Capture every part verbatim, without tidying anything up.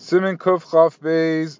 Simin Kuf Chaf Beis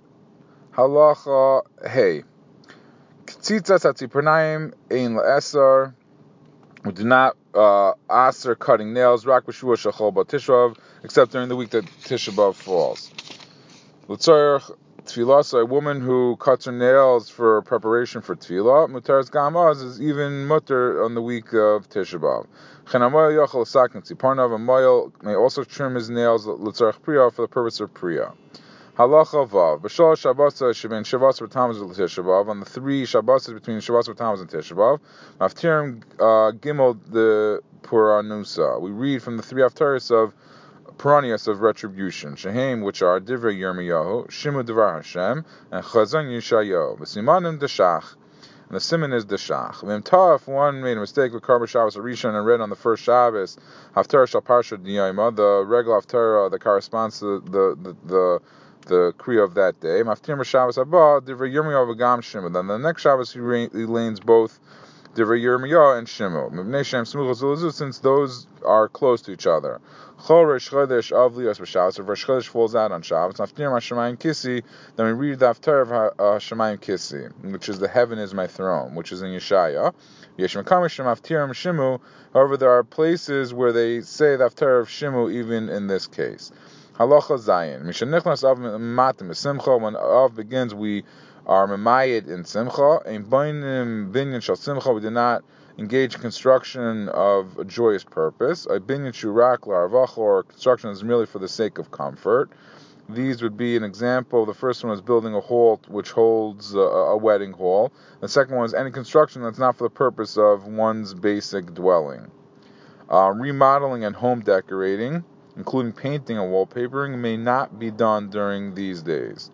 Halacha Hey. Ktzitzas Hatzipernayim Ein La'esar. We do not uh, aser cutting nails, rak b'shua shachol b'tishvav, except during the week that Tisha B'av falls. L'tzorech tefillah, so a woman who cuts her nails for preparation for tefillah, mutaras gamaz is even mutter on the week of Tisha B'av. Chen hamoyel yochel sakin tziparnav, a moyel may also trim his nails l'tzorech priya for the purpose of priya. Halacha Vav. B'shol Shabbos shebin Shabbos v'Tammuz Tisha B'av. On the three Shabbos between Shabbos v'Tammuz and Tisha B'av. Maftirim uh, Gimel the Puranusa. We read from the three Haftaris of Puranias of retribution. Shehem, which are Divrei Yirmiyahu, Shimu Devar Hashem, and Chazon Yishayahu. V'Simanim Deshach. And the simon is Deshach. V'Imta, if one made a mistake with Karba Shabbos or Rishon and read on the first Shabbos, Haftarah Shal Parsha Diyayma, the regular Haftarah that corresponds to the the, the the Kriya of that day. Maftir Shabbos Abba, Divrei Yirmiyahu v'Gam Shimu. Then the next Shabbos he, re- he lanes both Divrei Yirmiyahu and Shimu. Mibnei Shem Smuchos Zulazu, since those are close to each other. Chol Rosh Chodesh Avlios b'Shabbos. If Rosh Chodesh falls out on Shabbos, Maftir Hashemayim Kissi, then we read the Haftarah of Hashemayim Kissi, which is the heaven is my throne, which is in Yeshaya. Yesh Mekamish Maftir Shimu. However, there are places where they say the Haftarah of Shimu even in this case. Halacha Zayin. Mishanichnas Av Matim Simcha. When Av begins, we are memayed in Simcha. Ein Bainim Binyan Shal Simcha. We do not engage in construction of a joyous purpose. A Binyan Shurak Larvach, or construction is merely for the sake of comfort. These would be an example. The first one is building a hall which holds a, a wedding hall. The second one is any construction that's not for the purpose of one's basic dwelling. Uh, remodeling and home decorating, including painting and wallpapering, may not be done during these days.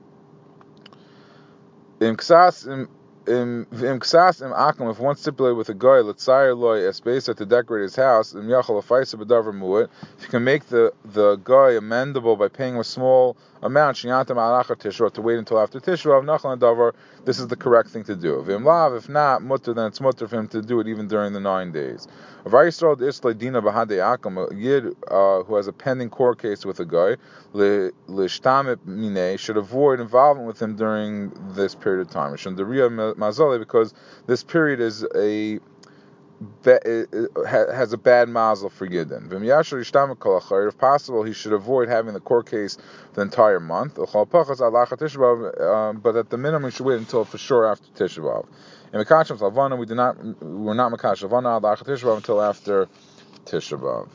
Im ksas im im ksas im akum, if one stipulated with a guy l'tzayir loy espesa to decorate his house, im yachal afaisa b'davar mu'et, if you can make the the guy amendable by paying a small amount, shinyatam alachar tishra, to wait until after tishra, nachal davar, this is the correct thing to do. V'im lav, if not mutter, then it's mutter for him to do it even during the nine days. A Vayisrael Islay Dina Bahade Akum, a yid uh, who has a pending court case with a guy, l'shtamit minei, should avoid involvement with him during this period of time. Because this period is a has a bad mazel for Yidden. If possible, he should avoid having the court case the entire month. But at the minimum, he should wait until for sure after Tisha B'av. In Mekashim Lavana, we do not, we're not Mekash Lavana Tisha B'av until after Tisha B'av.